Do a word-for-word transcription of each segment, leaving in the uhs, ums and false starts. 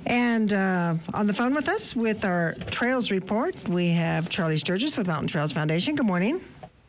And uh, on the phone with us with our Trails Report, we have Charlie Sturgis with Mountain Trails Foundation. Good morning.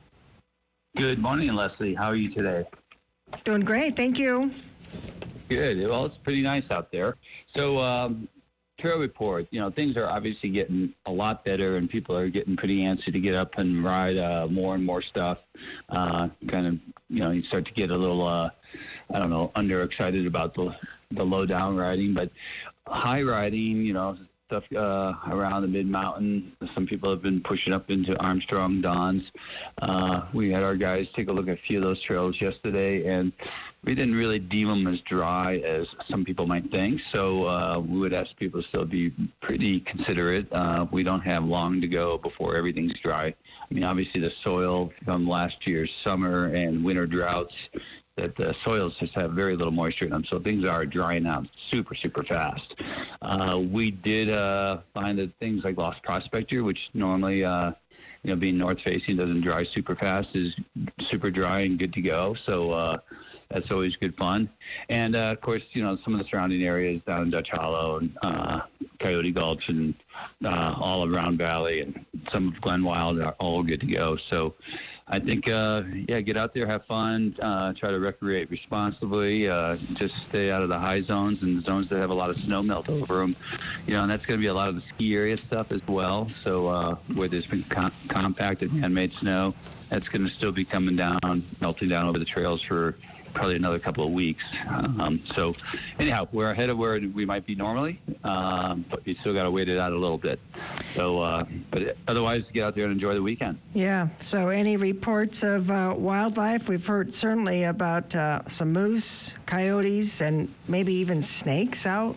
Good morning, Leslie. How are you today? Doing great. Thank you. Good. Well, it's pretty nice out there. So, um, Trail Report, you know, things are obviously getting a lot better, and people are getting pretty antsy to get up and ride uh, more and more stuff. Uh, kind of, you know, you start to get a little, uh, I don't know, under-excited about the, the low-down riding, but high riding, you know, stuff uh, around the mid-mountain. Some people have been pushing up into Armstrong Dons. Uh, we had our guys take a look at a few of those trails yesterday, and we didn't really deem them as dry as some people might think. So uh, we would ask people to still be pretty considerate. Uh, we don't have long to go before everything's dry. I mean, obviously the soil from last year's summer and winter droughts, that the soils just have very little moisture in them, so things are drying out super, super fast. Uh, we did uh, find that things like Lost Prospector, which normally, uh, you know, being north-facing doesn't dry super fast, is super dry and good to go. So uh, that's always good fun. And, uh, of course, you know, some of the surrounding areas down in Dutch Hollow and uh, Coyote Gulch and uh, all of Round Valley and some of Glen Wild are all good to go. So I think, uh, yeah, get out there, have fun, uh, try to recreate responsibly, uh, just stay out of the high zones and zones that have a lot of snow melt over them. You know, and that's going to be a lot of the ski area stuff as well. So uh, where there's been com- compacted man-made snow, that's going to still be coming down, melting down over the trails for probably another couple of weeks. Um, so anyhow, we're ahead of where we might be normally, um, but you still got to wait it out a little bit. So, uh, but otherwise, get out there and enjoy the weekend. Yeah. So any reports of uh, wildlife? We've heard certainly about uh, some moose, coyotes, and maybe even snakes out.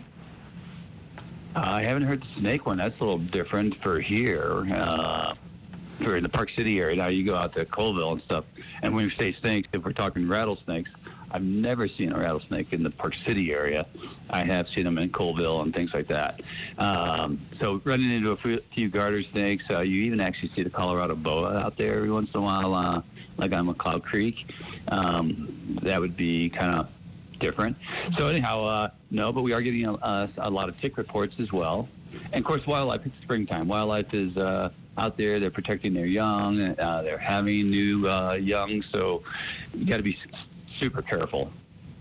Uh, I haven't heard the snake one. That's a little different for here. Uh, for in the Park City area. Now you go out to Colville and stuff, and when we say snakes, if we're talking rattlesnakes, I've never seen a rattlesnake in the Park City area. I have seen them in Colville and things like that. Um, so running into a few garter snakes, uh, you even actually see the Colorado boa out there every once in a while, uh, like on McCloud Creek. Um, that would be kind of different. So anyhow, uh, no, but we are getting a, a, a lot of tick reports as well. And of course, wildlife, it's springtime. Wildlife is uh, out there. They're protecting their young. Uh, they're having new uh, young. So you got to be super careful.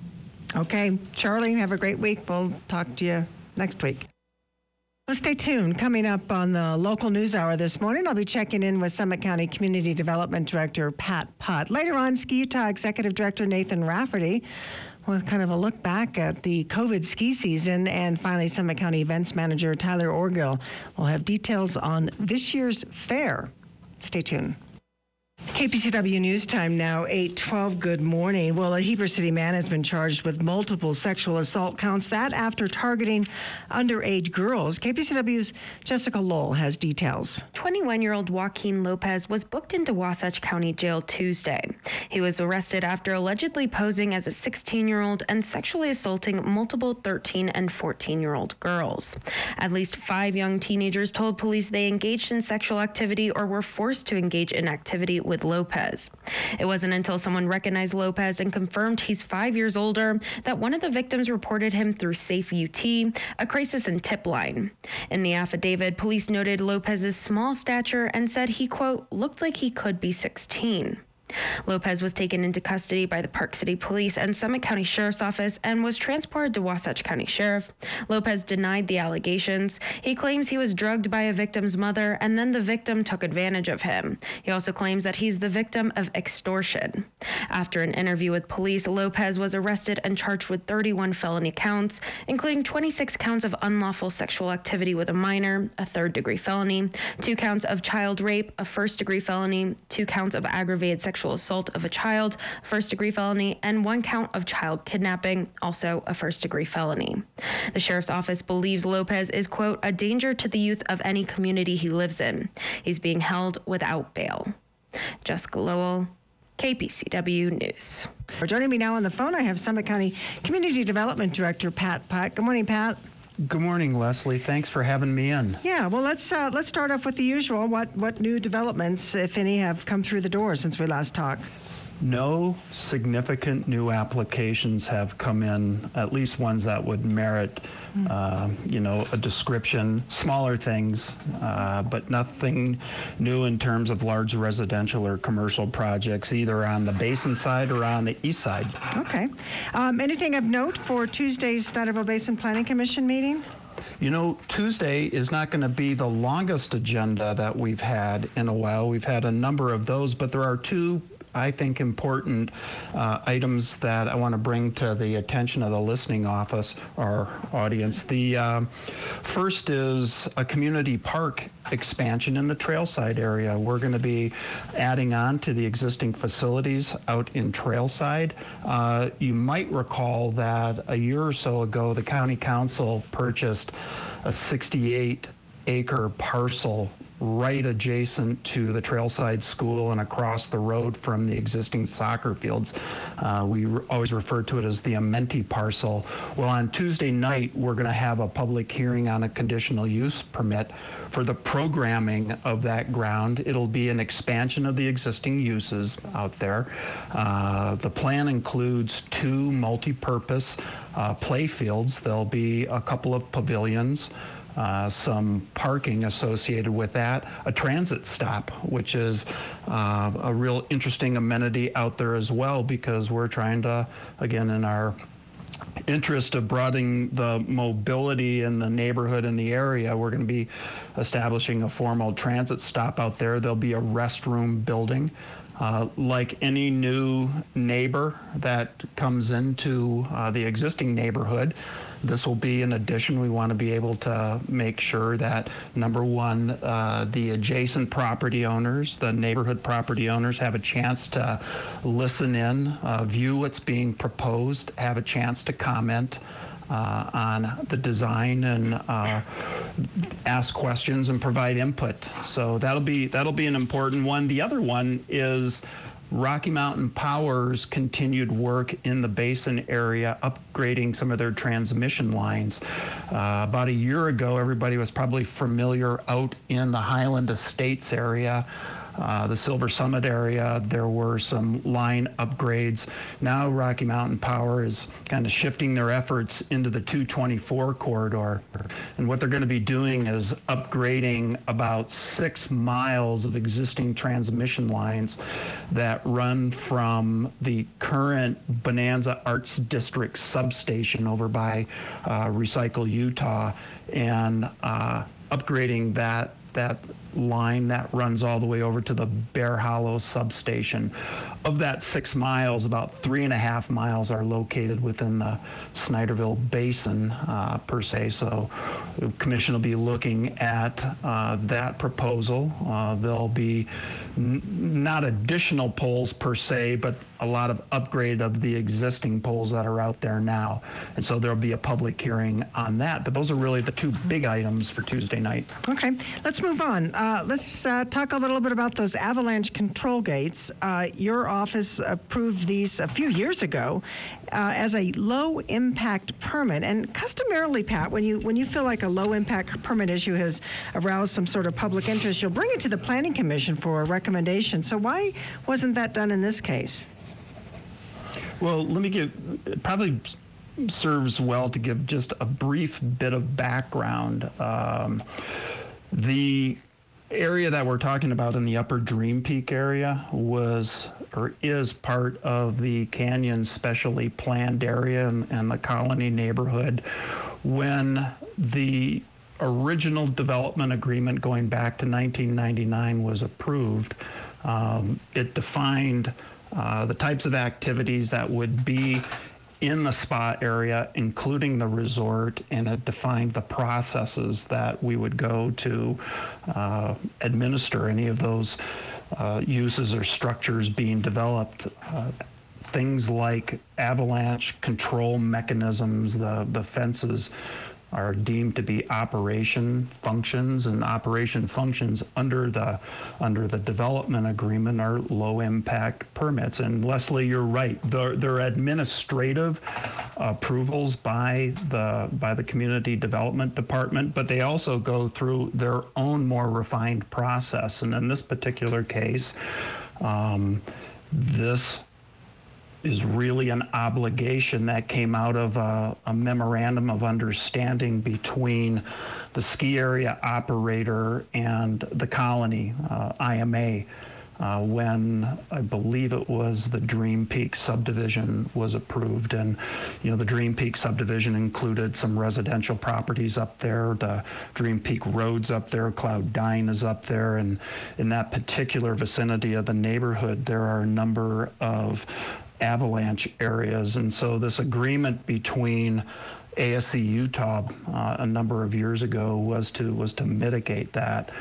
Okay. Charlie, have a great week. We'll talk to you next week. Well, stay tuned. Coming up on the local news hour this morning, I'll be checking in with Summit County Community Development Director Pat Putt. Later on, Ski Utah Executive Director Nathan Rafferty with kind of a look back at the COVID ski season. And finally, Summit County Events Manager Tyler Orgill will have details on this year's fair. Stay tuned. K P C W News Time now, eight twelve. Good morning. Well, a Heber City man has been charged with multiple sexual assault counts, that after targeting underage girls. K P C W's Jessica Lowell has details. twenty-one-year-old Joaquin Lopez was booked into Wasatch County Jail Tuesday. He was arrested after allegedly posing as a sixteen-year-old and sexually assaulting multiple thirteen and fourteen-year-old girls. At least five young teenagers told police they engaged in sexual activity or were forced to engage in activity with Lopez. It wasn't until someone recognized Lopez and confirmed he's five years older that one of the victims reported him through Safe U T, a crisis and tip line. In the affidavit, police noted Lopez's small stature and said he, quote, looked like he could be sixteen. Lopez was taken into custody by the Park City Police and Summit County Sheriff's Office and was transported to Wasatch County Sheriff. Lopez denied the allegations. He claims he was drugged by a victim's mother and then the victim took advantage of him. He also claims that he's the victim of extortion. After an interview with police, Lopez was arrested and charged with thirty-one felony counts, including twenty-six counts of unlawful sexual activity with a minor, a third-degree felony, two counts of child rape, a first-degree felony, two counts of aggravated sexual assault of a child, first-degree felony, and one count of child kidnapping, also a first-degree felony. The sheriff's office believes Lopez is, quote, a danger to the youth of any community he lives in. He's being held without bail. Jessica Lowell, K P C W News. Joining me now on the phone, I have Summit County Community Development Director Pat Putt. Good morning, Pat. Good morning, Leslie. Thanks for having me in. Yeah, well, let's uh, let's start off with the usual. What what new developments, if any, have come through the door since we last talked? No significant new applications have come in, at least ones that would merit, uh, you know, a description, smaller things, uh, but nothing new in terms of large residential or commercial projects, either on the basin side or on the east side. Okay. Um, anything of note for Tuesday's Snyderville Basin Planning Commission meeting? You know, Tuesday is not going to be the longest agenda that we've had in a while. We've had a number of those, but there are two, I think, important uh, items that I want to bring to the attention of the listening office or audience. The um, first is a community park expansion in the Trailside area. We're going to be adding on to the existing facilities out in Trailside. Uh, you might recall that a year or so ago, the county council purchased a sixty-eight acre parcel right adjacent to the Trailside School and across the road from the existing soccer fields. Uh, we re- always refer to it as the Amenti parcel. Well, on Tuesday night, we're going to have a public hearing on a conditional use permit for the programming of that ground. It'll be an expansion of the existing uses out there. Uh, the plan includes two multi-purpose uh, play fields. There'll be a couple of pavilions, Uh, some parking associated with that, a transit stop, which is uh, a real interesting amenity out there as well, because we're trying to, again, in our interest of broadening the mobility in the neighborhood and the area, we're going to be establishing a formal transit stop out there. There'll be a restroom building. Uh, like any new neighbor that comes into uh, the existing neighborhood, this will be an addition. We want to be able to make sure that, number one, uh, the adjacent property owners, the neighborhood property owners, have a chance to listen in, uh, view what's being proposed, have a chance to comment Uh, on the design and uh, ask questions and provide input. So that'll be that'll be an important one. The other one is Rocky Mountain Power's continued work in the basin area, upgrading some of their transmission lines. Uh, about a year ago, everybody was probably familiar out in the Highland Estates area. Uh, the Silver Summit area, there were some line upgrades. Now Rocky Mountain Power is kind of shifting their efforts into the two twenty-four corridor. And what they're going to be doing is upgrading about six miles of existing transmission lines that run from the current Bonanza Arts District substation over by uh, Recycle Utah, and uh, upgrading that that line that runs all the way over to the Bear Hollow substation. Of that six miles, about three and a half miles are located within the Snyderville Basin uh, per se. So the commission will be looking at uh, that proposal. Uh, there'll be n- not additional poles per se, but a lot of upgrade of the existing poles that are out there now. And so there'll be a public hearing on that. But those are really the two big items for Tuesday night. Okay, let's move on. Uh, let's uh, talk a little bit about those avalanche control gates. Uh, your office approved these a few years ago uh, as a low impact permit. And customarily, Pat, when you when you feel like a low impact permit issue has aroused some sort of public interest, you'll bring it to the Planning Commission for a recommendation. So why wasn't that done in this case? Well, let me give, it probably serves well to give just a brief bit of background. Um, the area that we're talking about in the upper Dream Peak area was or is part of the Canyon Specially Planned Area and, and the Colony neighborhood. When the original development agreement going back to nineteen ninety-nine was approved, um, it defined uh, the types of activities that would be in the spa area, including the resort, and it defined the processes that we would go to uh, administer any of those uh, uses or structures being developed. Uh, things like avalanche control mechanisms, the, the fences are deemed to be operation functions, and operation functions under the under the development agreement are low impact permits. And Leslie, you're right. They're, they're administrative approvals by the by the community development department, but they also go through their own more refined process. And in this particular case, um, this is really an obligation that came out of a, a memorandum of understanding between the ski area operator and the colony, uh, I M A, uh, when I believe it was the Dream Peak subdivision was approved. And, you know, the Dream Peak subdivision included some residential properties up there, the Dream Peak Road's up there, Cloudine is up there, and in that particular vicinity of the neighborhood, there are a number of avalanche areas. And so this agreement between A S C Utah uh, a number of years ago was to was to mitigate that.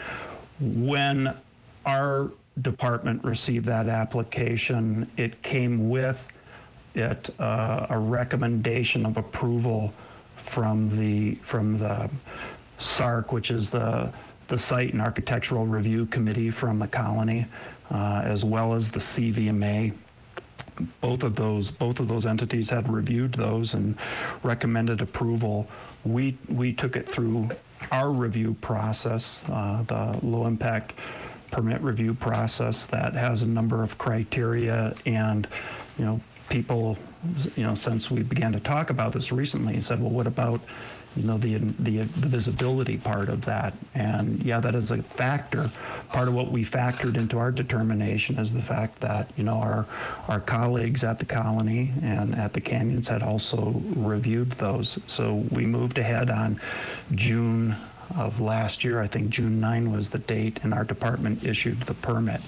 When our department received that application, it came with it uh, a recommendation of approval from the from the S A R C, which is the the Site and Architectural Review Committee from the colony, uh, as well as the C V M A. Both of those, both of those entities had reviewed those and recommended approval. We we took it through our review process, uh, the low impact permit review process that has a number of criteria, and you know people, you know, since we began to talk about this recently, said, well, what about, you know, the, the the visibility part of that? And yeah, that is a factor. Part of what we factored into our determination is the fact that, you know, our our colleagues at the colony and at the canyons had also reviewed those. So we moved ahead on June of last year. I think June ninth was the date, and our department issued the permit.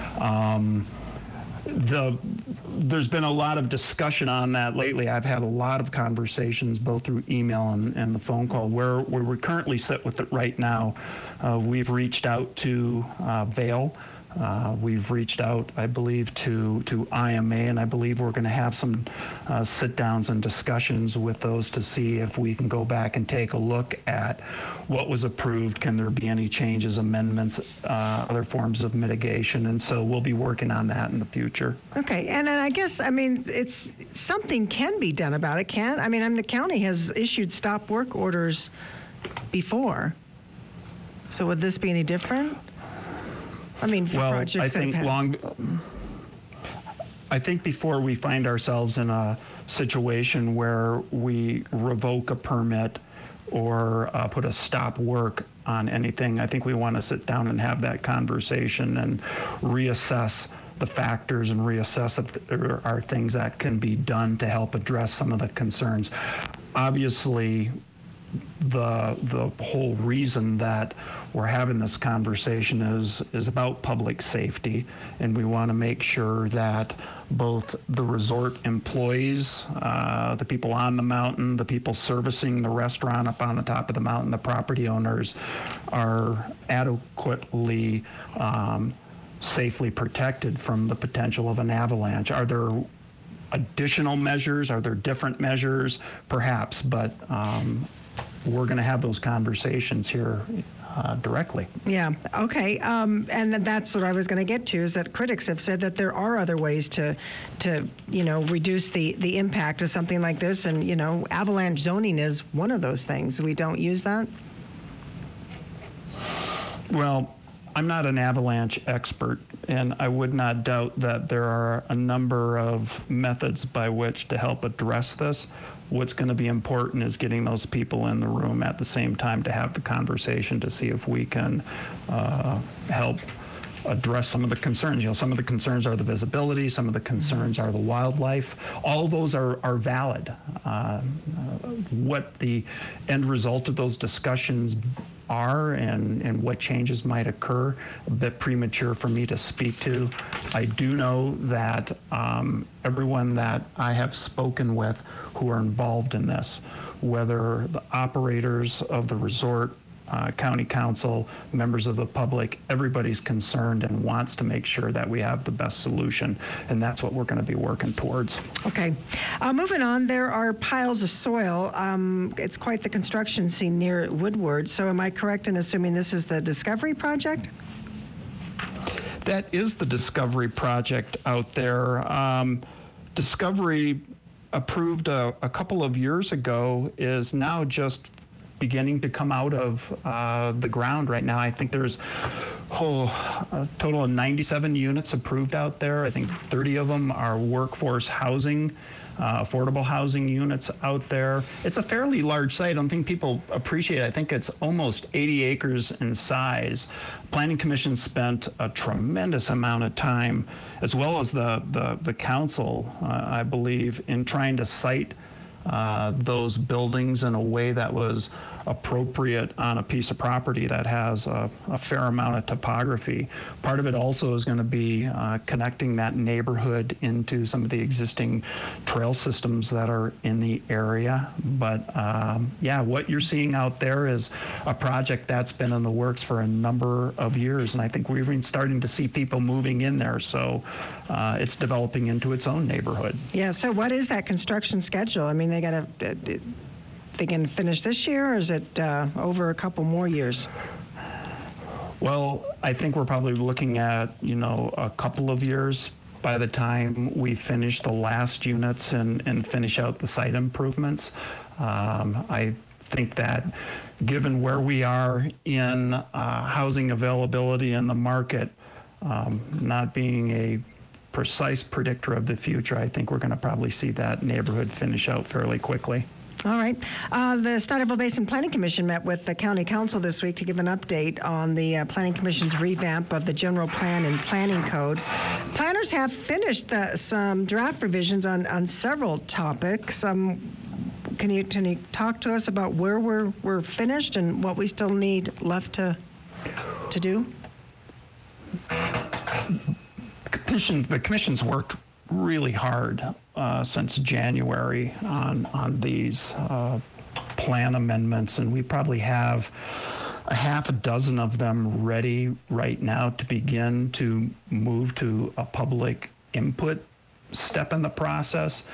Um, The, there's been a lot of discussion on that lately. I've had a lot of conversations both through email and, and the phone call. Where, where we currently sit with it right now, uh, we've reached out to uh, Vail. Uh, we've reached out, I believe, to, to I M A, and I believe we're going to have some uh, sit-downs and discussions with those to see if we can go back and take a look at what was approved. Can there be any changes, amendments, uh, other forms of mitigation? And so we'll be working on that in the future. Okay, and, and I guess, I mean, it's something can be done about it, can't? I mean, I mean, the county has issued stop work orders before. So would this be any different? I mean, for well, projects I think that have long. I think before we find ourselves in a situation where we revoke a permit or uh, put a stop work on anything, I think we want to sit down and have that conversation and reassess the factors and reassess if there are things that can be done to help address some of the concerns. Obviously, the the whole reason that we're having this conversation is is about public safety, and we want to make sure that both the resort employees, uh, the people on the mountain, the people servicing the restaurant up on the top of the mountain, the property owners, are adequately um, safely protected from the potential of an avalanche. Are there additional measures? Are there different measures? Perhaps, but um, we're going to have those conversations here uh, directly. Yeah, okay. Um, and that's what I was going to get to, is that critics have said that there are other ways to, to you know, reduce the, the impact of something like this. And, you know, avalanche zoning is one of those things. We don't use that? Well, I'm not an avalanche expert, and I would not doubt that there are a number of methods by which to help address this. What's going to be important is getting those people in the room at the same time to have the conversation to see if we can uh, help address some of the concerns. You know, some of the concerns are the visibility, some of the concerns are the wildlife. All of those are, are valid. Uh, uh, what the end result of those discussions are and, and what changes might occur, a bit premature for me to speak to. I do know that um, everyone that I have spoken with who are involved in this, whether the operators of the resort, Uh, county council, members of the public, everybody's concerned and wants to make sure that we have the best solution, and that's what we're going to be working towards. Okay. Uh, moving on, there are piles of soil. Um, it's quite the construction scene near Woodward. So am I correct in assuming this is the Discovery Project? That is the Discovery Project out there. Um, Discovery, approved a, a couple of years ago, is now just beginning to come out of uh, the ground right now. I think there's oh, a total of ninety-seven units approved out there. I think thirty of them are workforce housing, uh, affordable housing units out there. It's a fairly large site. I don't think people appreciate it. I think it's almost eighty acres in size. Planning Commission spent a tremendous amount of time, as well as the, the, the council, uh, I believe, in trying to site uh, those buildings in a way that was appropriate on a piece of property that has a, a fair amount of topography. Part of it also is going to be uh, connecting that neighborhood into some of the existing trail systems that are in the area. But um, yeah, what you're seeing out there is a project that's been in the works for a number of years, and I think we're even starting to see people moving in there. So uh, it's developing into its own neighborhood. Yeah, so what is that construction schedule? I mean, they got to... Uh, they can finish this year, or is it uh, over a couple more years? Well, I think we're probably looking at, you know, a couple of years by the time we finish the last units and, and finish out the site improvements. Um, I think that given where we are in uh, housing availability in the market, um, not being a precise predictor of the future, I think we're going to probably see that neighborhood finish out fairly quickly. All right. Uh, the Stuyvesant Basin Planning Commission met with the County Council this week to give an update on the uh, Planning Commission's revamp of the General Plan and Planning Code. Planners have finished the, some draft revisions on, on several topics. Um, can you can you talk to us about where we're we're finished and what we still need left to to do? Commission, the commission's worked really hard uh, since January on on these uh, plan amendments, and we probably have a half a dozen of them ready right now to begin to move to a public input step in the process.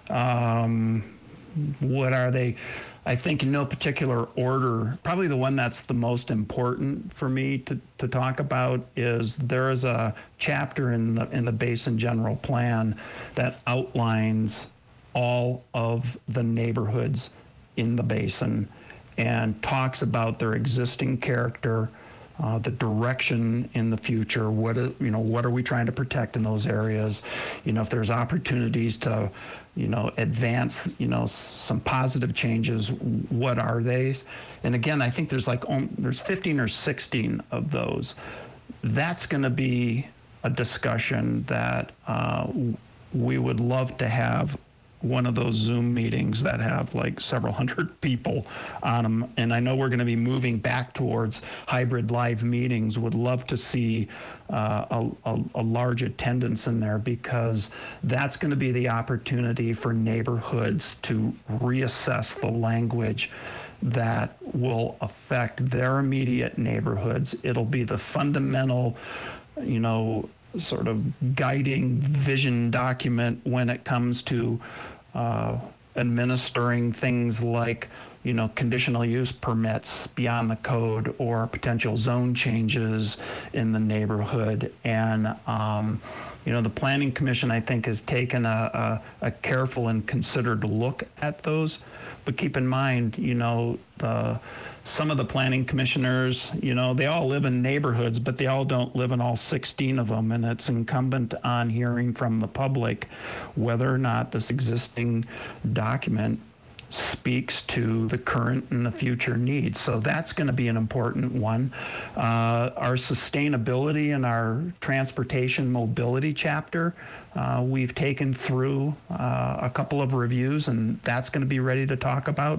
Um, what are they? I think in no particular order, probably the one that's the most important for me to, to talk about is there is a chapter in the in the Basin General Plan that outlines all of the neighborhoods in the basin and talks about their existing character, uh, the direction in the future. What is, you know, what are we trying to protect in those areas? You know, if there's opportunities to, you know, advance, you know, some positive changes, what are they? And again, I think there's like, um, there's fifteen or sixteen of those. That's going to be a discussion that uh, we would love to have one of those Zoom meetings that have like several hundred people on them. And I know we're going to be moving back towards hybrid live meetings. Would love to see uh, a, a, a large attendance in there, because that's going to be the opportunity for neighborhoods to reassess the language that will affect their immediate neighborhoods. It'll be the fundamental, you know, sort of guiding vision document when it comes to uh, administering things like, you know, conditional use permits beyond the code or potential zone changes in the neighborhood. And, um, you know, the Planning Commission, I think, has taken a, a, a careful and considered look at those. But keep in mind, you know, the some of the planning commissioners, you know, they all live in neighborhoods, but they all don't live in all sixteen of them. And it's incumbent on hearing from the public whether or not this existing document speaks to the current and the future needs. So that's going to be an important one. Uh, our sustainability and our transportation mobility chapter, uh, we've taken through uh, a couple of reviews, and that's going to be ready to talk about.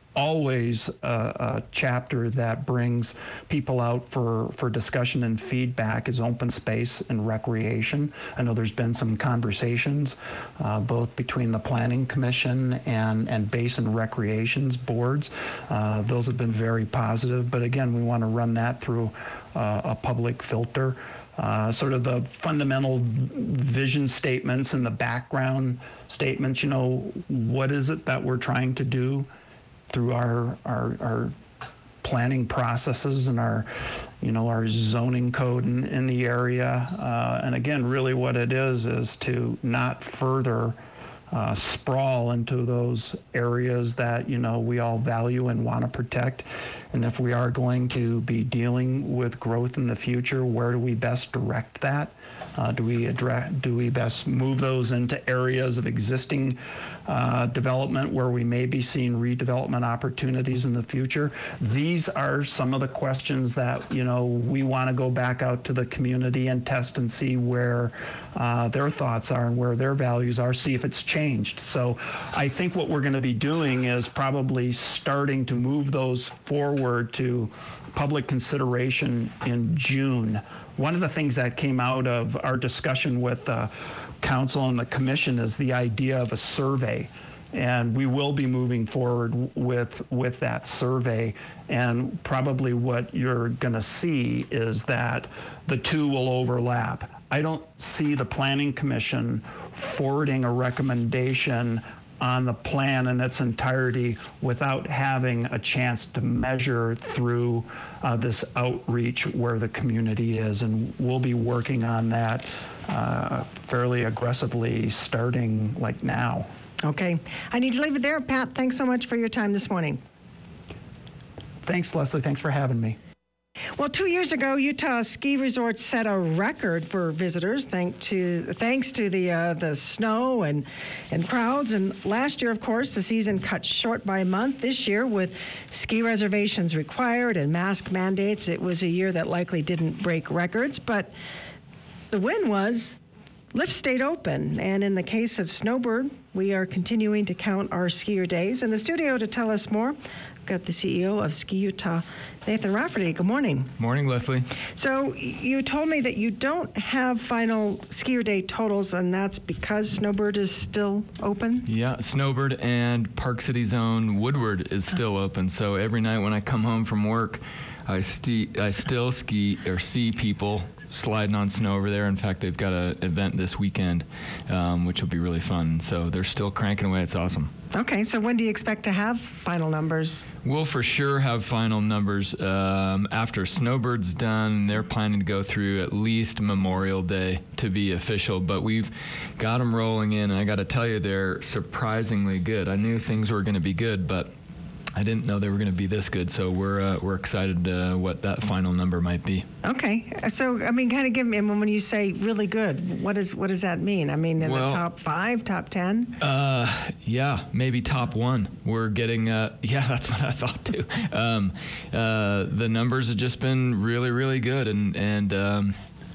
Always a, a chapter that brings people out for, for discussion and feedback is open space and recreation. I know there's been some conversations uh, both between the Planning Commission and, and Basin Recreations boards. Uh, those have been very positive, but again, we want to run that through uh, a public filter. Uh, sort of the fundamental vision statements and the background statements, you know, what is it that we're trying to do through our, our our planning processes and our, you know, our zoning code in, in the area. Uh, and again, really what it is is to not further uh, sprawl into those areas that, you know, we all value and want to protect. And if we are going to be dealing with growth in the future, where do we best direct that? Uh, do we address, do we best move those into areas of existing uh, development where we may be seeing redevelopment opportunities in the future? These are some of the questions that, you know, we want to go back out to the community and test and see where uh, their thoughts are and where their values are, see if it's changed. So I think what we're going to be doing is probably starting to move those forward to public consideration in June. One of the things that came out of our discussion with uh, council and the commission is the idea of a survey. And we will be moving forward with with that survey. And probably what you're going to see is that the two will overlap. I don't see the Planning Commission forwarding a recommendation on the plan in its entirety without having a chance to measure through uh, this outreach where the community is. And we'll be working on that uh, fairly aggressively starting like now. Okay. I need to leave it there. Pat, thanks so much for your time this morning. Thanks, Leslie. Thanks for having me. Well, two years ago, Utah ski resorts set a record for visitors, thanks to thanks to the uh, the snow and and crowds. And last year, of course, the season cut short by a month. This year, with ski reservations required and mask mandates, it was a year that likely didn't break records. But the win was lifts stayed open, and in the case of Snowbird, we are continuing to count our skier days. In the studio to tell us more, I've got the C E O of Ski Utah, Nathan Rafferty. Good morning. Morning, Leslie. So you told me that you don't have final skier day totals, and that's because Snowbird is still open? Yeah, Snowbird and Park City's own Woodward is still open. So every night when I come home from work, I, sti- I still ski or see people sliding on snow over there. In fact, they've got an event this weekend, um, which will be really fun. So they're still cranking away. It's awesome. Okay, so when do you expect to have final numbers? We'll for sure have final numbers um, after Snowbird's done. They're planning to go through at least Memorial Day to be official, but we've got them rolling in, and I got to tell you, they're surprisingly good. I knew things were going to be good, but I didn't know they were going to be this good, so we're uh, we're excited uh, what that final number might be. Okay, so I mean, kind of give me when you say really good, what is what does that mean? I mean, in well, the top five, top ten? Uh, yeah, maybe top one. We're getting uh, yeah, that's what I thought too. Um, uh, the numbers have just been really, really good, and and. Um,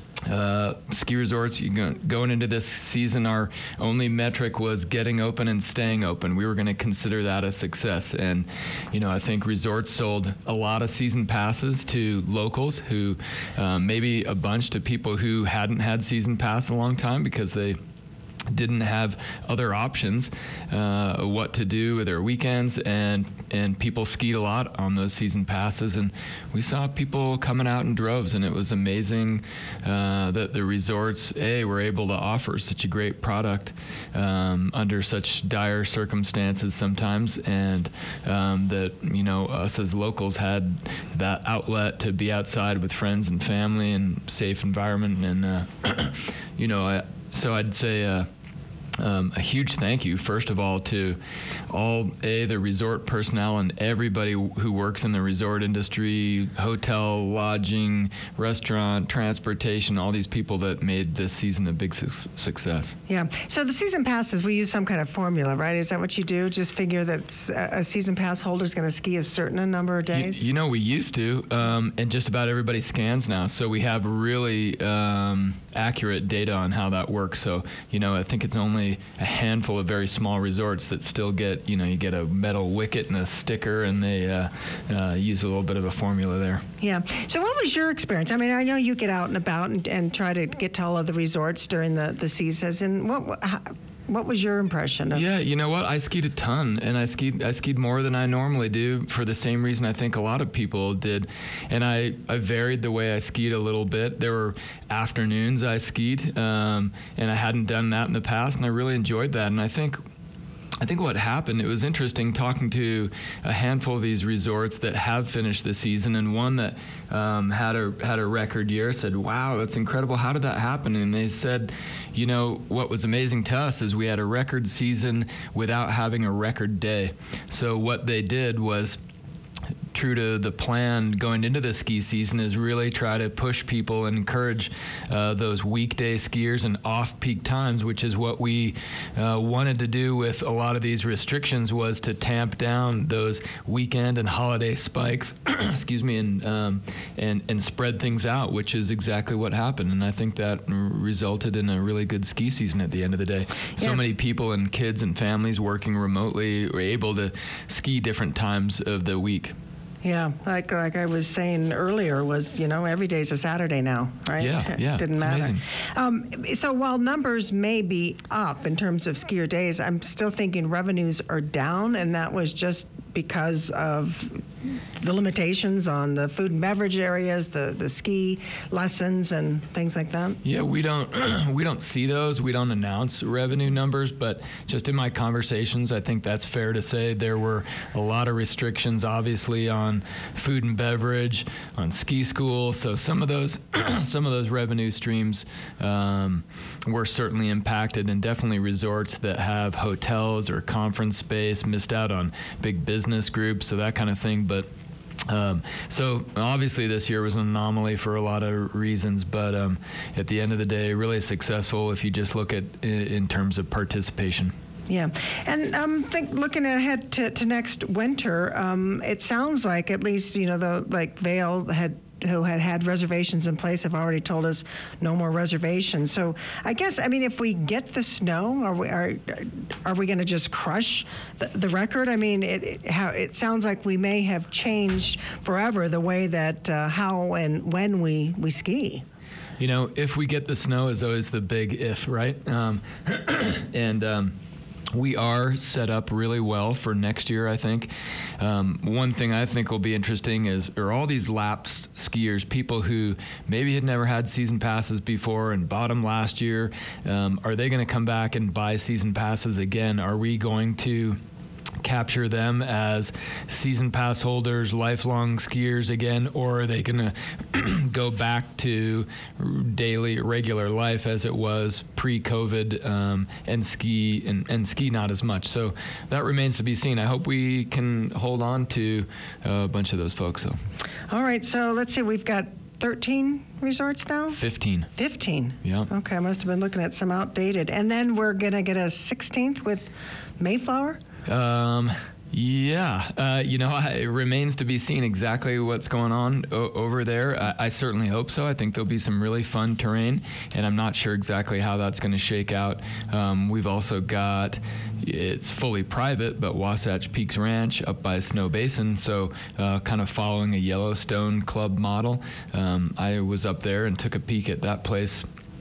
Uh, ski resorts, you go, going into this season, our only metric was getting open and staying open. We were going to consider that a success. And, you know, I think resorts sold a lot of season passes to locals who, um, maybe a bunch to people who hadn't had season pass in a long time because they didn't have other options, uh, what to do with their weekends, and and people skied a lot on those season passes, and we saw people coming out in droves, and it was amazing uh, that the resorts, A, were able to offer such a great product um, under such dire circumstances sometimes, and um, that, you know, us as locals had that outlet to be outside with friends and family and safe environment, and uh, you know, I, so I'd say uh, um, a huge thank you, first of all, to all, A, the resort personnel and everybody who works in the resort industry, hotel, lodging, restaurant, transportation, all these people that made this season a big su- success. Yeah. So the season passes, we use some kind of formula, right? Is that what you do? Just figure that a season pass holder is going to ski a certain number of days? You, you know, we used to, um, and just about everybody scans now. So we have really um, accurate data on how that works. So, you know, I think it's only a handful of very small resorts that still get, you know, you get a metal wicket and a sticker, and they uh, uh, use a little bit of a formula there. Yeah. So what was your experience? I mean, I know you get out and about and, and try to get to all of the resorts during the, the seasons. And what how, what was your impression of? Yeah, you know what? I skied a ton, and I skied I skied more than I normally do for the same reason I think a lot of people did. And I, I varied the way I skied a little bit. There were afternoons I skied, um, and I hadn't done that in the past, and I really enjoyed that. And I think I think what happened, it was interesting talking to a handful of these resorts that have finished the season, and one that um, had a had a record year said, wow, that's incredible. How did that happen? And they said, you know, what was amazing to us is we had a record season without having a record day. So what they did was, true to the plan going into the ski season, is really try to push people and encourage uh, those weekday skiers and off-peak times, which is what we uh, wanted to do with a lot of these restrictions, was to tamp down those weekend and holiday spikes, excuse me, and, um, and and spread things out, which is exactly what happened. And I think that resulted in a really good ski season at the end of the day. So Yeah. many people and kids and families working remotely were able to ski different times of the week. Yeah, like like I was saying earlier, was, you know, every day's a Saturday now, right? Yeah, It yeah, didn't it's matter. amazing. Um, so while numbers may be up in terms of skier days, I'm still thinking revenues are down, and that was just because of the limitations on the food and beverage areas, the, the ski lessons and things like that. Yeah, we don't we don't see those. We don't announce revenue numbers, but just in my conversations, I think that's fair to say there were a lot of restrictions, obviously, on food and beverage, on ski school. So some of those some of those revenue streams um, were certainly impacted, and definitely resorts that have hotels or conference space missed out on big business groups, so that kind of thing. But Um, so obviously this year was an anomaly for a lot of reasons, but um, at the end of the day, really successful if you just look at in, in terms of participation. Yeah, and um, think looking ahead to, to next winter, um, it sounds like at least, you know, the like Vail had who had had reservations in place have already told us no more reservations. So I guess, I mean, if we get the snow, are we are are we going to just crush the, the record? I mean, it it, how, it sounds like we may have changed forever the way that uh, how and when we we ski. You know, if we get the snow is always the big if, right? Um, and um, we are set up really well for next year, I think. Um, one thing I think will be interesting is, are all these lapsed skiers, people who maybe had never had season passes before and bought them last year, um, are they going to come back and buy season passes again? Are we going to capture them as season pass holders, lifelong skiers again, or are they going to go back to daily, regular life as it was pre-COVID, um, and ski and, and ski not as much? So that remains to be seen. I hope we can hold on to a bunch of those folks, though. All right, so let's see, we've got thirteen resorts now? fifteen. fifteen. Yeah. Okay, I must have been looking at some outdated. And then we're going to get a sixteenth with Mayflower? Um, yeah, uh, you know, I, it remains to be seen exactly what's going on o- over there. I, I certainly hope so. I think there'll be some really fun terrain, and I'm not sure exactly how that's going to shake out. Um, we've also got, it's fully private, but Wasatch Peaks Ranch up by Snow Basin, so uh, kind of following a Yellowstone Club model. Um, I was up there and took a peek at that place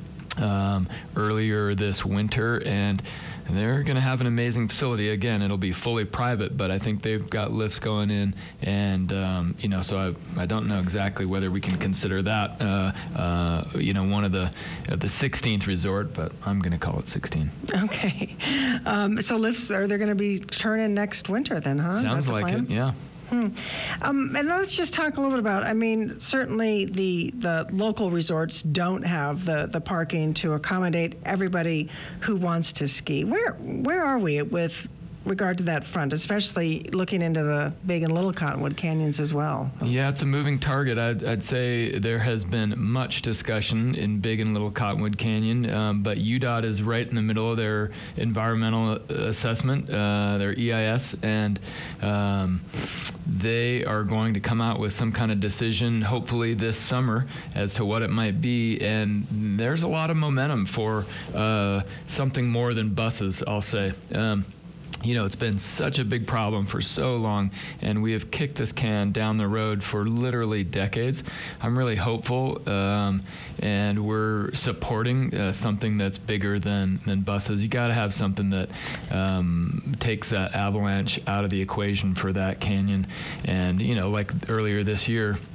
um, earlier this winter, and they're going to have an amazing facility. Again, it'll be fully private, but I think they've got lifts going in, and um, you know, so I, I don't know exactly whether we can consider that, uh, uh, you know, one of the uh, the sixteenth resort, but I'm going to call it sixteen. Okay. Um, so lifts, are they going to be turning next winter then, huh? Is that Sounds the like plan? it, yeah. Hmm. Um, and let's just talk a little bit about, I mean, certainly the, the local resorts don't have the, the parking to accommodate everybody who wants to ski. Where where are we with regard to that front, especially looking into the Big and Little Cottonwood Canyons as well? Yeah, it's a moving target. I'd, I'd say there has been much discussion in Big and Little Cottonwood Canyon, um, but U D O T is right in the middle of their environmental assessment, uh, their E I S, and um, they are going to come out with some kind of decision, hopefully this summer, as to what it might be. And there's a lot of momentum for uh, something more than buses, I'll say. Um, You know, it's been such a big problem for so long, and we have kicked this can down the road for literally decades. I'm really hopeful, um, and we're supporting uh, something that's bigger than, than buses. You got to have something that um, takes that avalanche out of the equation for that canyon. And, you know, like earlier this year,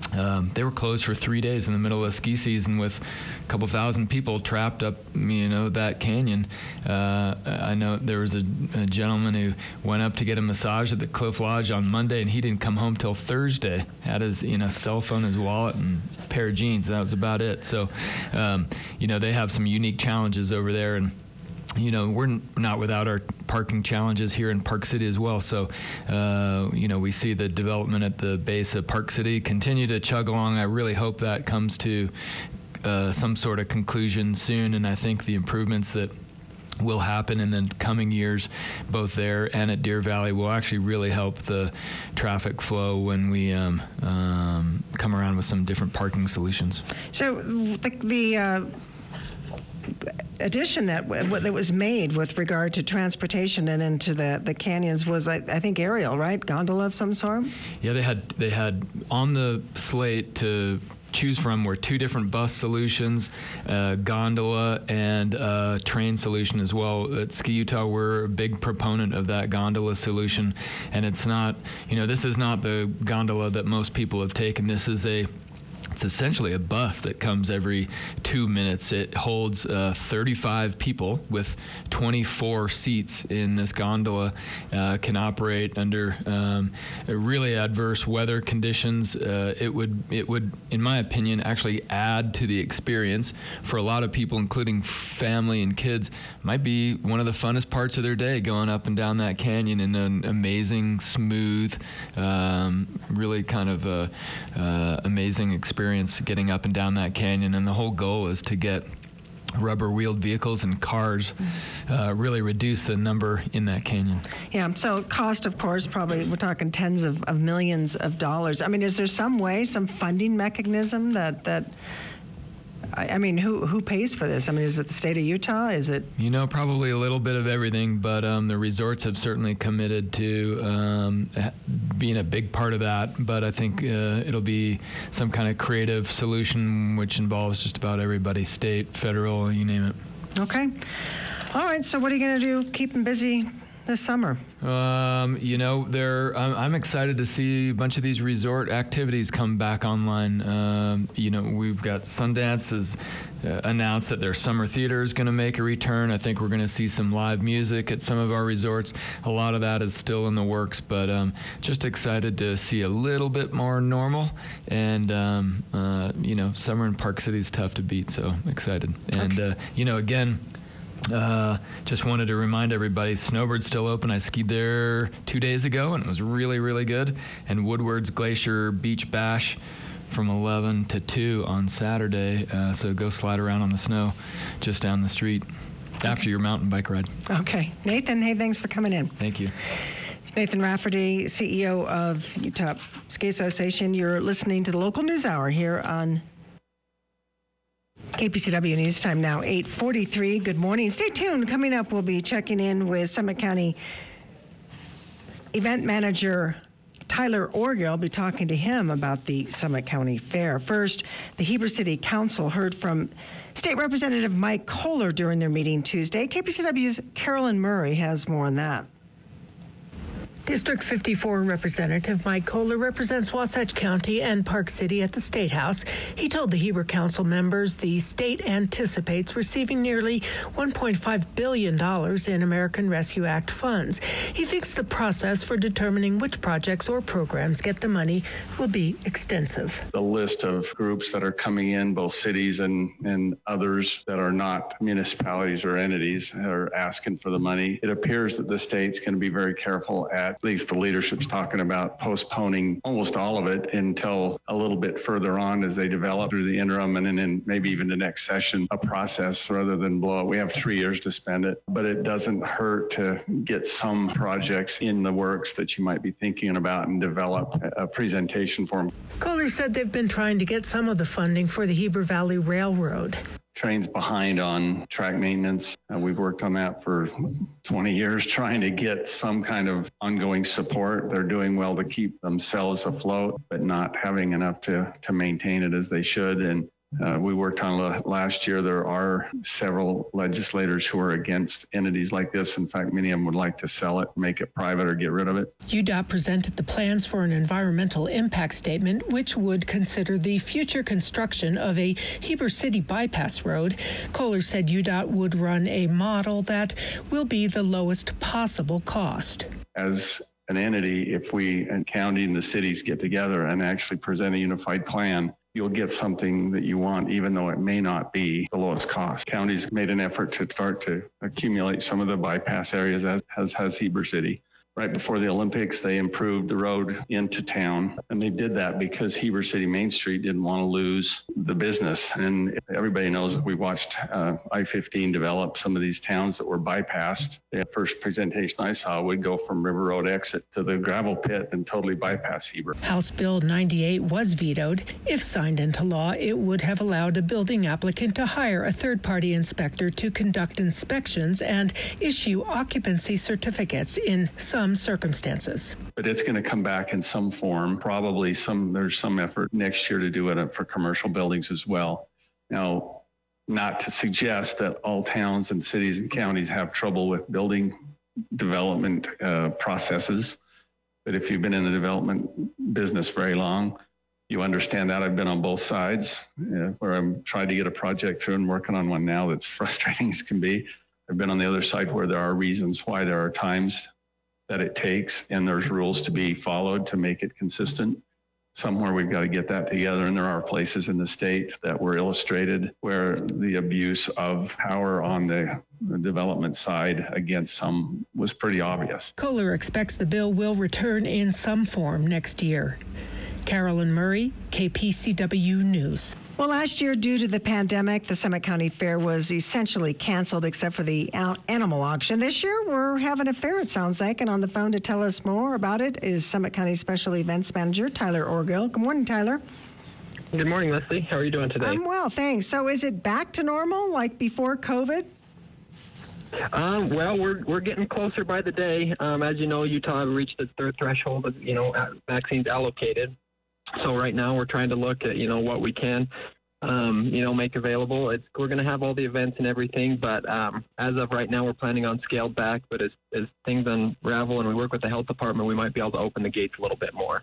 Um, they were closed for three days in the middle of ski season with a couple thousand people trapped up, you know, that canyon. Uh, I know there was a, a gentleman who went up to get a massage at the Cliff Lodge on Monday, and he didn't come home till Thursday. Had his, you know, cell phone, his wallet, and a pair of jeans. That was about it. So, um, you know, they have some unique challenges over there, and you know, we're not without our parking challenges here in Park City as well. So, uh, you know, we see the development at the base of Park City continue to chug along. I really hope that comes to uh, some sort of conclusion soon. And I think the improvements that will happen in the coming years, both there and at Deer Valley, will actually really help the traffic flow when we um, um, come around with some different parking solutions. So the, the uh addition that that was made with regard to transportation and into the, the canyons was, I, I think, aerial, right? Gondola of some sort? Yeah, they had they had on the slate to choose from were two different bus solutions, uh, gondola, and uh, train solution as well. At Ski Utah, we're a big proponent of that gondola solution, and it's not, you know, this is not the gondola that most people have taken. This is a It's essentially a bus that comes every two minutes. It holds uh, thirty-five people with twenty-four seats in this gondola, uh, can operate under um, really adverse weather conditions. Uh, it would, it would, in my opinion, actually add to the experience for a lot of people, including family and kids. Might be one of the funnest parts of their day, going up and down that canyon in an amazing, smooth, um, really kind of a, uh, amazing experience getting up and down that canyon. And the whole goal is to get rubber wheeled vehicles and cars, uh, really reduce the number in that canyon. Yeah, so cost, of course, probably we're talking tens of, of millions of dollars. I mean, is there some way, some funding mechanism that, that I, I mean, who who pays for this? I mean, is it the state of Utah? Is it? You know, probably a little bit of everything, but um, the resorts have certainly committed to um, being a big part of that. But I think uh, it'll be some kind of creative solution which involves just about everybody, state, federal, you name it. Okay. All right, so what are you going to do? Keep them busy this summer? Um, you know, there. I'm, I'm excited to see a bunch of these resort activities come back online. Um, you know, we've got Sundance has uh, announced that their summer theater is going to make a return. I think we're going to see some live music at some of our resorts. A lot of that is still in the works, but um, just excited to see a little bit more normal. And um, uh, you know, summer in Park City is tough to beat, so excited. And Okay. uh, you know, again. Uh, just wanted to remind everybody, Snowbird's still open. I skied there two days ago, and it was really, really good. And Woodward's Glacier Beach Bash from eleven to two on Saturday. Uh, so go slide around on the snow just down the street after your mountain bike ride. Okay. Nathan, hey, thanks for coming in. Thank you. It's Nathan Rafferty, C E O of Utah Ski Association. You're listening to the Local News Hour here on K P C W News Time now, eight forty-three. Good morning. Stay tuned. Coming up, we'll be checking in with Summit County event manager Tyler Orgill. I'll be talking to him about the Summit County Fair. First, the Heber City Council heard from State Representative Mike Kohler during their meeting Tuesday. K P C W's Carolyn Murray has more on that. District fifty-four Representative Mike Kohler represents Wasatch County and Park City at the State House. He told the Heber Council members the state anticipates receiving nearly one point five billion dollars in American Rescue Act funds. He thinks the process for determining which projects or programs get the money will be extensive. The list of groups that are coming in, both cities and, and others that are not municipalities or entities, are asking for the money. It appears that the state's going to be very careful at At least the leadership's talking about postponing almost all of it until a little bit further on as they develop through the interim and then maybe even the next session, a process rather than blow it. We have three years to spend it, but it doesn't hurt to get some projects in the works that you might be thinking about and develop a presentation for them. Kohler said they've been trying to get some of the funding for the Heber Valley Railroad. Train's behind on track maintenance. Uh, we've worked on that for twenty years, trying to get some kind of ongoing support. They're doing well to keep themselves afloat, but not having enough to, to maintain it as they should. And Uh, we worked on it last year. There are several legislators who are against entities like this. In fact, many of them would like to sell it, make it private, or get rid of it. U D O T presented the plans for an environmental impact statement, which would consider the future construction of a Heber City bypass road. Kohler said U D O T would run a model that will be the lowest possible cost. As an entity, if we and county and the cities get together and actually present a unified plan, you'll get something that you want, even though it may not be the lowest cost. County's made an effort to start to accumulate some of the bypass areas, as has, has Heber City. Right before the Olympics, they improved the road into town, and they did that because Heber City Main Street didn't want to lose the business. And everybody knows that we watched uh, I fifteen develop some of these towns that were bypassed. The first presentation I saw would go from River Road exit to the gravel pit and totally bypass Heber. House Bill ninety-eight was vetoed. If signed into law, it would have allowed a building applicant to hire a third-party inspector to conduct inspections and issue occupancy certificates in some circumstances. But it's going to come back in some form. Probably some there's some effort next year to do it for commercial buildings as well. Now, not to suggest that all towns and cities and counties have trouble with building development uh, processes, but if you've been in the development business very long, you understand that. I've been on both sides, uh, where I'm trying to get a project through and working on one now that's frustrating as can be. I've been on the other side where there are reasons why there are times that it takes, and there's rules to be followed to make it consistent. Somewhere we've got to get that together, and there are places in the state that were illustrated where the abuse of power on the, the development side against some was pretty obvious. Kohler expects the bill will return in some form next year. Carolyn Murray, K P C W News. Well, last year, due to the pandemic, the Summit County Fair was essentially canceled except for the animal auction. This year, we're having a fair, it sounds like. And on the phone to tell us more about it is Summit County Special Events Manager Tyler Orgill. Good morning, Tyler. Good morning, Leslie. How are you doing today? I'm well, thanks. So is it back to normal like before COVID? Um, well, we're we're getting closer by the day. Um, as you know, Utah reached its third threshold of, you know, vaccines allocated. So right now we're trying to look at, you know, what we can, um, you know, make available. It's, we're going to have all the events and everything, but um, as of right now, we're planning on scaled back. But as, as things unravel and we work with the health department, we might be able to open the gates a little bit more.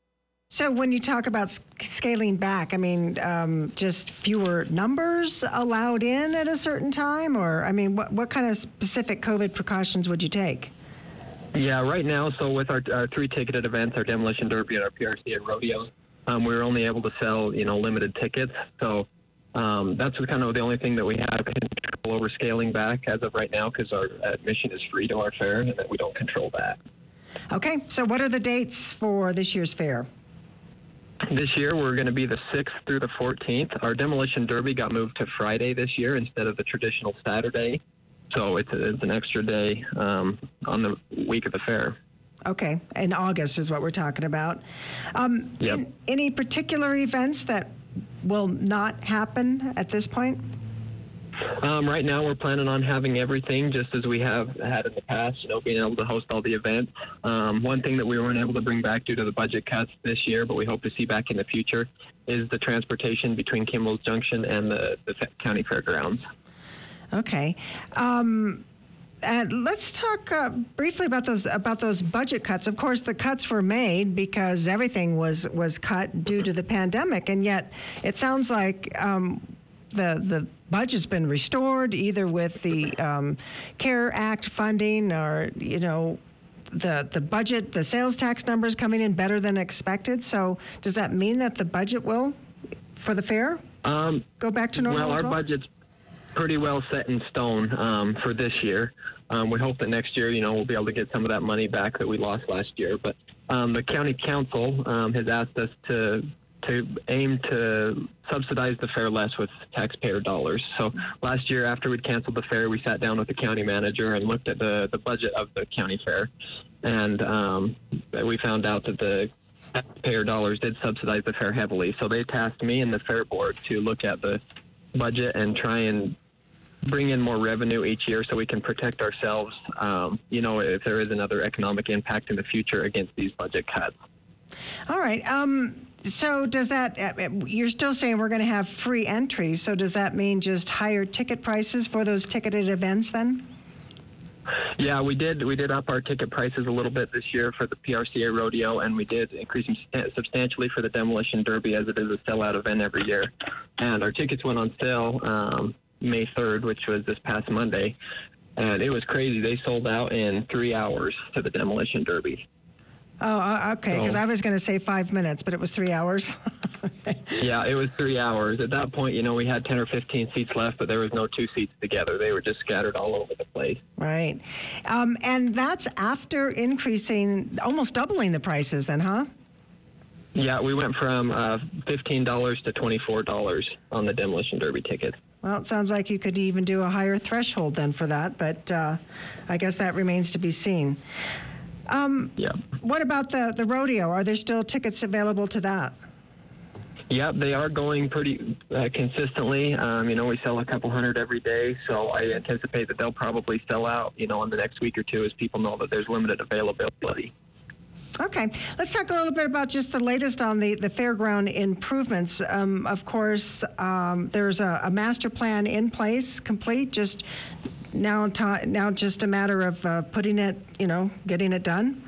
So when you talk about scaling back, I mean, um, just fewer numbers allowed in at a certain time? Or, I mean, what, what kind of specific COVID precautions would you take? Yeah, right now, so with our, our three ticketed events, our Demolition Derby and our P R C and rodeos, um, we were only able to sell, you know, limited tickets. So um, that's kind of the only thing that we have control over scaling back as of right now, because our admission is free to our fair and that we don't control that. Okay, so what are the dates for this year's fair? This year, we're going to be the sixth through the fourteenth. Our Demolition Derby got moved to Friday this year instead of the traditional Saturday. So it's, a, it's an extra day um, on the week of the fair. Okay, in August is what we're talking about. Um, yep. in, any particular events that will not happen at this point? Um, right now, we're planning on having everything just as we have had in the past, you know, being able to host all the events. Um, one thing that we weren't able to bring back due to the budget cuts this year, but we hope to see back in the future, is the transportation between Kimball's Junction and the, the county fairgrounds. Okay. Um, and let's talk uh, briefly about those about those budget cuts. Of course, the cuts were made because everything was was cut due to the pandemic, and yet it sounds like um, the the budget's been restored either with the um, CARE Act funding or you know the the budget, the sales tax numbers coming in better than expected. So does that mean that the budget will, for the fair, um, go back to normal? Well, as our well? budget's pretty well set in stone um, for this year. Um, we hope that next year, you know, we'll be able to get some of that money back that we lost last year. But um, the county council um, has asked us to to aim to subsidize the fair less with taxpayer dollars. So last year, after we'd canceled the fair, we sat down with the county manager and looked at the, the budget of the county fair. And um, we found out that the taxpayer dollars did subsidize the fair heavily. So they tasked me and the fair board to look at the budget and try and bring in more revenue each year so we can protect ourselves, um, you know, if there is another economic impact in the future against these budget cuts. All right. Um, so does that, uh, you're still saying we're going to have free entry, so does that mean just higher ticket prices for those ticketed events then? Yeah, we did. We did up our ticket prices a little bit this year for the P R C A rodeo, and we did increase them substantially for the Demolition Derby, as it is a sellout event every year. And our tickets went on sale um, May third, which was this past Monday, and it was crazy. They sold out in three hours to the Demolition Derby. Oh, uh, okay, because So- I was going to say five minutes, but it was three hours. Yeah, it was three hours. At that point, you know, we had ten or fifteen seats left, but there was no two seats together. They were just scattered all over the place. Right. Um, and that's after increasing, almost doubling the prices then, huh? Yeah, we went from uh, fifteen dollars to twenty-four dollars on the Demolition Derby tickets. Well, it sounds like you could even do a higher threshold then for that, but uh, I guess that remains to be seen. Um, Yeah. what about the, the rodeo? Are there still tickets available to that? Yep, they are going pretty uh, consistently. Um, you know, we sell a couple hundred every day, so I anticipate that they'll probably sell out, you know, in the next week or two as people know that there's limited availability. Okay, let's talk a little bit about just the latest on the, the fairground improvements. Um, of course, um, there's a, a master plan in place, complete, just now, ta- now just a matter of uh, putting it, you know, getting it done.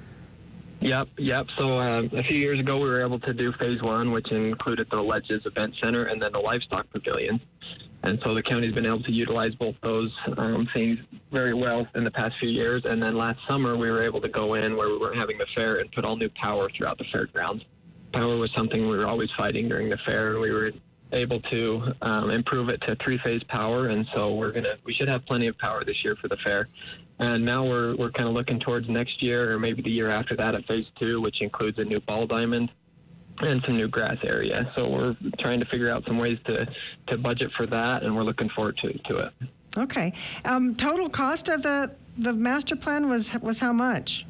Yep, yep. So uh, a few years ago, we were able to do phase one, which included the Ledges Event Center and then the Livestock Pavilion. And so the county's been able to utilize both those um, things very well in the past few years. And then last summer, we were able to go in where we were having the fair and put all new power throughout the fairgrounds. Power was something we were always fighting during the fair, and we were able to um, improve it to three-phase power. And so we're gonna, we should have plenty of power this year for the fair. And now we're we're kind of looking towards next year or maybe the year after that at phase two, which includes a new ball diamond and some new grass area. So we're trying to figure out some ways to, to budget for that, and we're looking forward to, to it. Okay. Um, total cost of the, the master plan was was how much?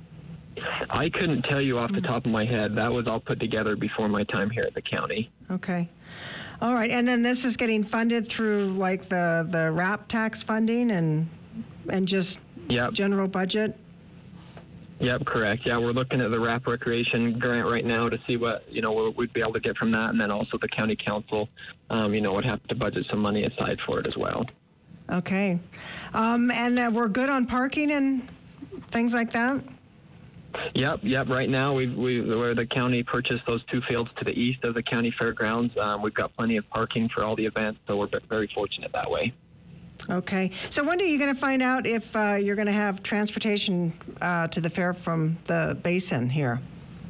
I couldn't tell you off the top of my head. That was all put together before my time here at the county. Okay. All right. And then this is getting funded through like the, the R A P tax funding and and just Yep. general budget? Yep, correct. Yeah, we're looking at the R A P Recreation grant right now to see what, you know, we'd be able to get from that. And then also the county council, um, you know, would have to budget some money aside for it as well. Okay. Um, and uh, we're good on parking and things like that? Yep, yep. Right now, we've, we, where the county purchased those two fields to the east of the county fairgrounds, um, we've got plenty of parking for all the events, so we're very fortunate that way. Okay. So when are you going to find out if uh, you're going to have transportation uh, to the fair from the basin here?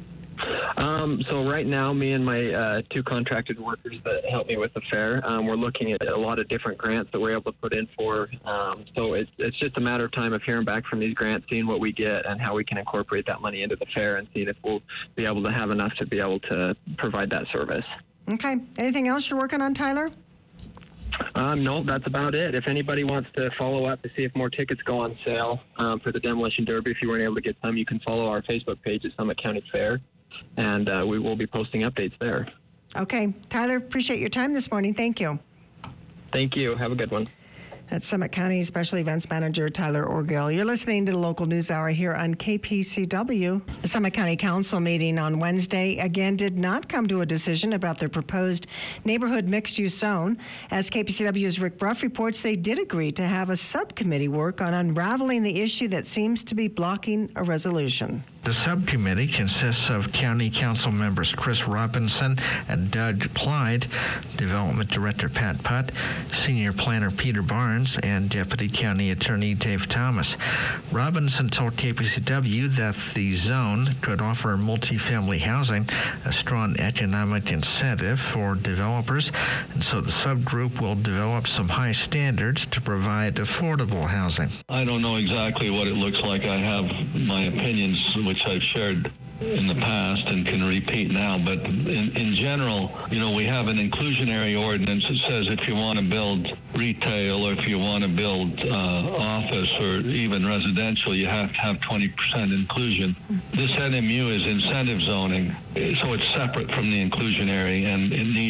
Um, so right now, me and my uh, two contracted workers that help me with the fair, um, we're looking at a lot of different grants that we're able to put in for. Um, so it's, it's just a matter of time of hearing back from these grants, seeing what we get and how we can incorporate that money into the fair and seeing if we'll be able to have enough to be able to provide that service. Okay. Anything else you're working on, Tyler? Um, no, that's about it. If anybody wants to follow up to see if more tickets go on sale um, for the Demolition Derby, if you weren't able to get some, you can follow our Facebook page at Summit County Fair, and uh, we will be posting updates there. Okay. Tyler, appreciate your time this morning. Thank you. Thank you. Have a good one. That's Summit County Special Events Manager Tyler Orgill. You're listening to the Local News Hour here on K P C W. The Summit County Council meeting on Wednesday again did not come to a decision about their proposed neighborhood mixed-use zone. As K P C W's Rick Bruff reports, they did agree to have a subcommittee work on unraveling the issue that seems to be blocking a resolution. The subcommittee consists of County Council members Chris Robinson and Doug Clyde, Development Director Pat Putt, Senior Planner Peter Barnes, and Deputy County Attorney Dave Thomas. Robinson told K P C W that the zone could offer multifamily housing, a strong economic incentive for developers, and so the subgroup will develop some high standards to provide affordable housing. I don't know exactly what it looks like. I have my opinions, which I've shared in the past and can repeat now, but in, in general, you know, we have an inclusionary ordinance that says if you want to build retail or if you want to build uh, office or even residential, you have to have twenty percent inclusion. This N M U is incentive zoning, so it's separate from the inclusionary, and it needs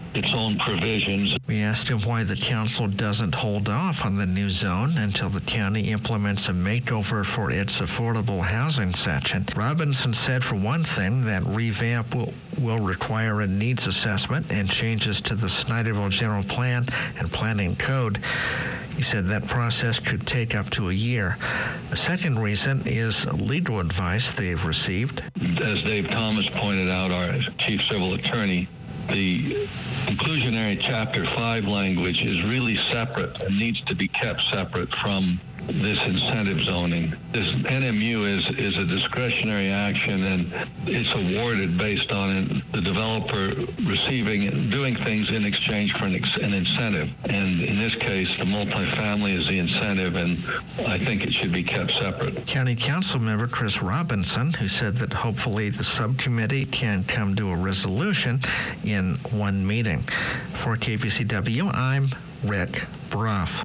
its own provisions. We asked him why the council doesn't hold off on the new zone until the county implements a makeover for its affordable housing section. Robinson said, for one thing, that revamp will, will require a needs assessment and changes to the Snyderville General Plan and Planning Code. He said that process could take up to a year. The second reason is legal advice they've received. As Dave Thomas pointed out, our chief civil attorney, the inclusionary Chapter five language is really separate and needs to be kept separate from this incentive zoning. This N M U is, is a discretionary action, and it's awarded based on the developer receiving, doing things in exchange for an, ex- an incentive. And in this case, the multifamily is the incentive, and I think it should be kept separate. County Council member Chris Robinson, who said that hopefully the subcommittee can come to a resolution in one meeting. For K P C W, I'm Rick Bruff.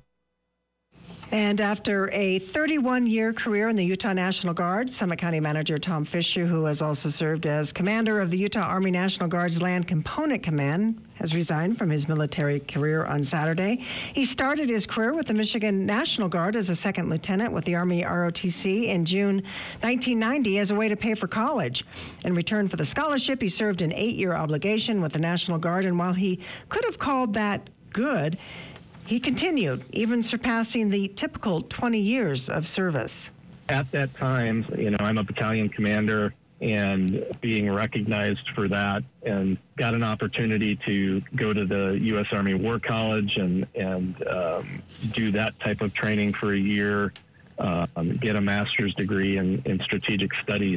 And after a thirty-one-year career in the Utah National Guard, Summit County Manager Tom Fisher, who has also served as commander of the Utah Army National Guard's Land Component Command, has resigned from his military career on Saturday. He started his career with the Michigan National Guard as a second lieutenant with the Army R O T C in June nineteen ninety as a way to pay for college. In return for the scholarship, he served an eight-year obligation with the National Guard, and while he could have called that good, he continued, even surpassing the typical twenty years of service. At that time, you know, I'm a battalion commander, and being recognized for that, and got an opportunity to go to the U S Army War College and, and um, do that type of training for a year, um, get a master's degree in, in strategic studies.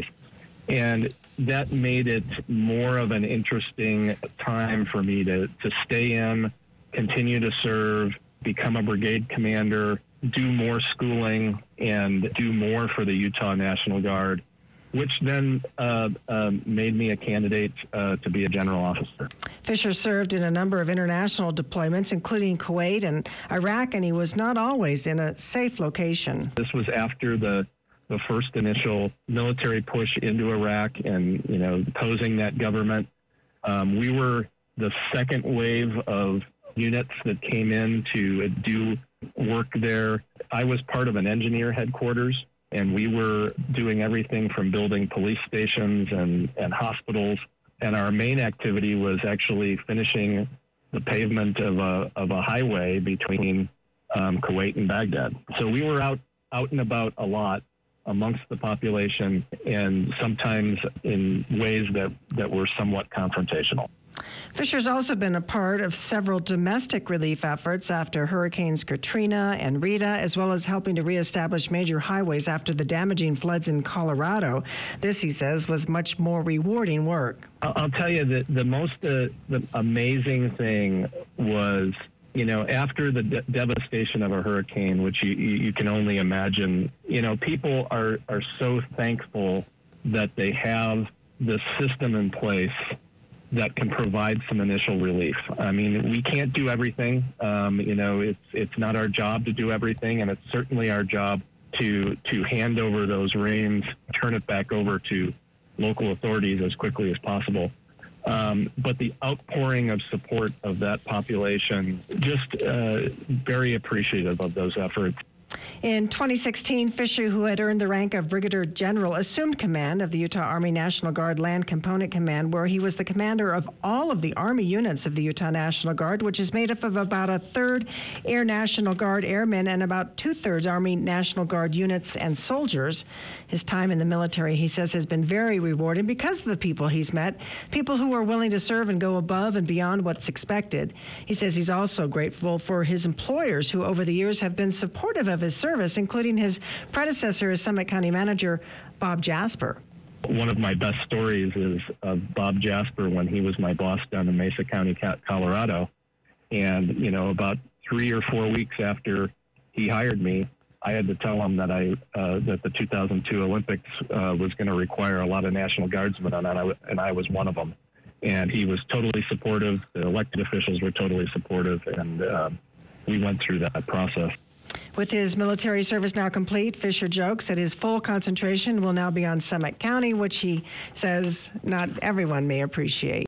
And that made it more of an interesting time for me to, to stay in, continue to serve, become a brigade commander, do more schooling, and do more for the Utah National Guard, which then uh, uh, made me a candidate uh, to be a general officer. Fisher served in a number of international deployments, including Kuwait and Iraq, and he was not always in a safe location. This was after the the first initial military push into Iraq and, you know, posing that government. Um, we were the second wave of units that came in to do work there. I was part of an engineer headquarters, and we were doing everything from building police stations and, and hospitals. And our main activity was actually finishing the pavement of a, of a highway between um, Kuwait and Baghdad. So we were out, out and about a lot amongst the population, and sometimes in ways that, that were somewhat confrontational. Fisher's also been a part of several domestic relief efforts after Hurricanes Katrina and Rita, as well as helping to reestablish major highways after the damaging floods in Colorado. This, he says, was much more rewarding work. I'll tell you that the most uh, the amazing thing was, you know, after the de- devastation of a hurricane, which you, you can only imagine, you know, people are, are so thankful that they have the system in place that can provide some initial relief. I mean, we can't do everything. Um, you know, it's it's not our job to do everything, and it's certainly our job to to hand over those reins, turn it back over to local authorities as quickly as possible. Um, but the outpouring of support of that population, just uh, very appreciative of those efforts. In twenty sixteen, Fisher, who had earned the rank of Brigadier General, assumed command of the Utah Army National Guard Land Component Command, where he was the commander of all of the Army units of the Utah National Guard, which is made up of about a third Air National Guard airmen and about two-thirds Army National Guard units and soldiers. His time in the military, he says, has been very rewarding because of the people he's met, people who are willing to serve and go above and beyond what's expected. He says he's also grateful for his employers who over the years have been supportive of his service, including his predecessor as Summit County Manager, Bob Jasper. One of my best stories is of Bob Jasper when he was my boss down in Mesa County, Colorado. And, you know, about three or four weeks after he hired me, I had to tell him that I uh, that the two thousand two Olympics uh, was going to require a lot of National Guardsmen, and I, and I was one of them. And he was totally supportive. The elected officials were totally supportive, and uh, we went through that process. With his military service now complete, Fisher jokes that his full concentration will now be on Summit County, which he says not everyone may appreciate.